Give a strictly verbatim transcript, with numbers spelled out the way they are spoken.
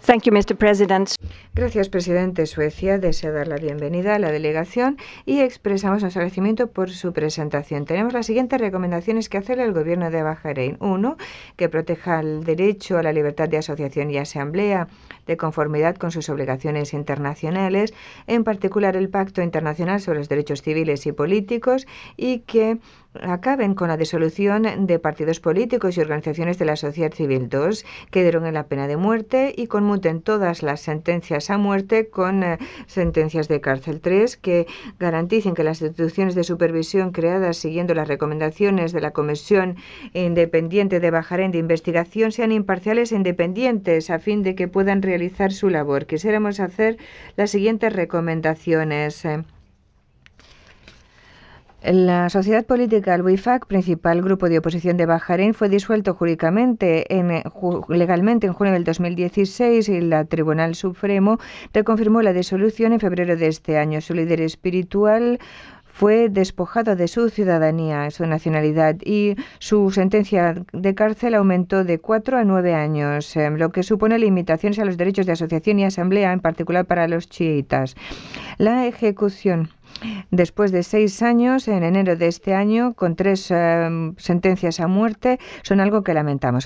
Thank you, mister President. Gracias, presidente. Suecia desea dar la bienvenida a la delegación y expresamos nuestro agradecimiento por su presentación. Tenemos las siguientes recomendaciones que hacerle al gobierno de Bahrein. Uno, que proteja el derecho a la libertad de asociación y asamblea de conformidad con sus obligaciones internacionales, en particular el Pacto Internacional sobre los Derechos Civiles y Políticos, y que acaben con la disolución de partidos políticos y organizaciones de la sociedad civil. Dos, que deroguen la pena de muerte y conmuten todas las sentencias a muerte con eh, sentencias de cárcel. Tres, que garanticen que las instituciones de supervisión creadas siguiendo las recomendaciones de la Comisión Independiente de Bahrein de Investigación sean imparciales e independientes a fin de que puedan realizar su labor. Quisiéramos hacer las siguientes recomendaciones. La sociedad política Al-Wifaq, principal grupo de oposición de Bahrein, fue disuelto jurídicamente en, ju, legalmente en junio del dos mil dieciséis y el Tribunal Supremo reconfirmó la disolución en febrero de este año. Su líder espiritual fue despojado de su ciudadanía, su nacionalidad, y su sentencia de cárcel aumentó de cuatro a nueve años, eh, lo que supone limitaciones a los derechos de asociación y asamblea, en particular para los chiitas. La ejecución, después de seis años, en enero de este año, con tres eh, sentencias a muerte, son algo que lamentamos.